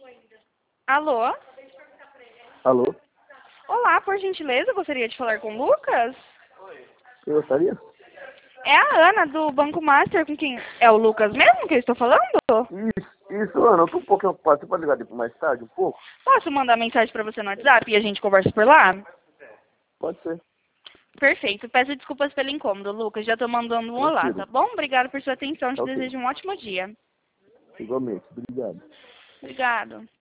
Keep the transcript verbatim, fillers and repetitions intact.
Alô? Alô? Olá, por gentileza, gostaria de falar com o Lucas? Quem gostaria? É a Ana, do Banco Master, com quem... É o Lucas mesmo que eu estou falando? Isso, isso, Ana, eu tô um pouquinho ocupado. Você pode ligar depois mais tarde, um pouco? Posso mandar mensagem para você no WhatsApp e a gente conversa por lá? Pode ser. Perfeito. Peço desculpas pelo incômodo, Lucas. Já estou mandando um olá, tá Tranquilo. bom? Obrigado por sua atenção. Te Tá ok. desejo um ótimo dia. Igualmente. Obrigado. Obrigado.